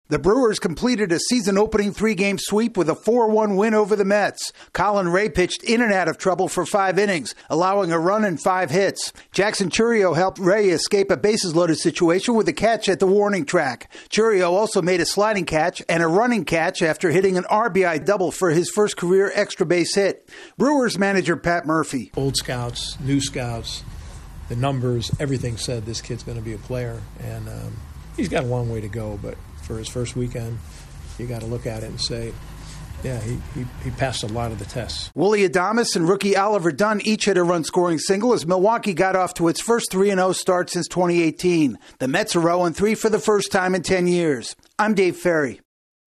The Brewers completed a season-opening 3-game sweep with a 4-1 win over the Mets. Colin Ray pitched in and out of trouble for 5 innings, allowing a run and 5 hits. Jackson Chourio helped Ray escape a bases-loaded situation with a catch at the warning track. Chourio also made a sliding catch and a running catch after hitting an RBI double for his first career extra base hit. Brewers manager Pat Murphy. Old scouts, new scouts, the numbers, everything said this kid's going to be a player, and he's got a long way to go, but for his first weekend, you got to look at it and say, yeah, he passed a lot of the tests. Willie Adames and rookie Oliver Dunn each hit a run-scoring single as Milwaukee got off to its first 3-0 start since 2018. The Mets are 0-3 for the first time in 10 years. I'm Dave Ferry.